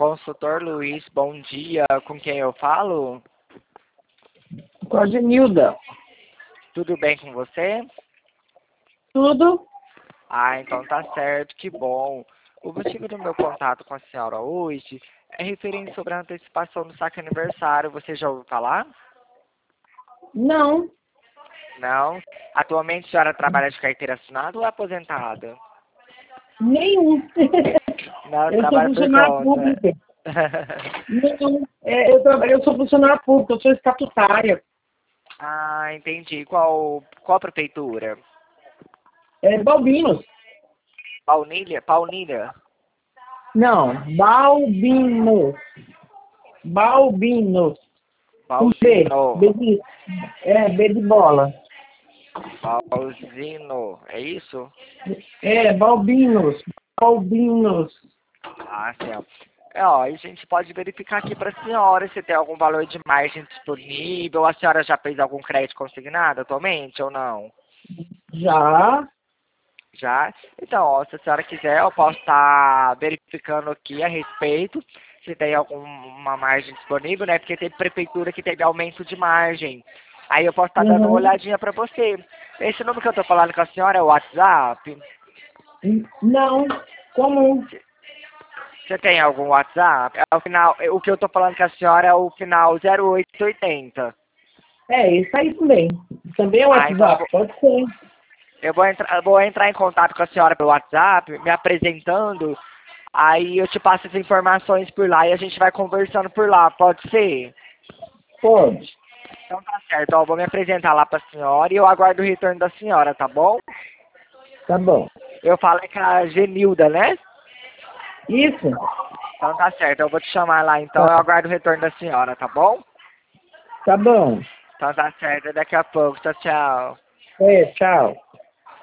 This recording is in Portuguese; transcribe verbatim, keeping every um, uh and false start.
Consultor Luiz, bom dia. Com quem eu falo? Com a Genilda. Tudo bem com você? Tudo? Ah, então tá certo, que bom. O motivo do meu contato com a senhora hoje é referente sobre a antecipação do saque aniversário. Você já ouviu falar? Não, Não? Atualmente a senhora trabalha de carteira assinada ou é aposentada? nenhum. Não, Eu sou trabalha por funcionária conta. pública. Não, é, eu, trabalho, eu sou funcionária pública, eu sou estatutária. Ah, entendi. Qual, qual prefeitura? É Balbinos. Paunilha? Paunilha? Não, Balbinos. Balbinos. Com B. Balzino. B de, é, B de bola. Balzino, é isso? É, Balbinos. Balbinos. Ah, sim. Ó, É, ó, a gente pode verificar aqui para a senhora se tem algum valor de margem disponível. A senhora já fez algum crédito consignado atualmente ou não? Já. Já? Então, ó, se a senhora quiser, eu posso estar verificando aqui a respeito se tem alguma margem disponível, né? Porque tem prefeitura que teve aumento de margem. Aí eu posso estar dando uma Uhum. olhadinha para você. Esse número que eu tô falando com a senhora é o WhatsApp? Não, comum. Você tem algum WhatsApp? É o final, o que eu tô falando com a senhora é o final zero oito oitenta. É, isso aí também. Também é Ah, então eu vou, WhatsApp, pode ser. eu vou entrar, eu vou entrar em contato com a senhora pelo WhatsApp, me apresentando. Aí eu te passo as informações por lá e a gente vai conversando por lá, pode ser? Pode. Então tá certo, ó, eu vou me apresentar lá pra senhora e eu aguardo o retorno da senhora, tá bom? Tá bom. Eu falo é com a Genilda, né? Isso. Então tá certo, eu vou te chamar lá então, Tá, eu aguardo o retorno da senhora, tá bom? tá bom. Então tá certo, daqui a pouco, tchau, tchau. É, tchau.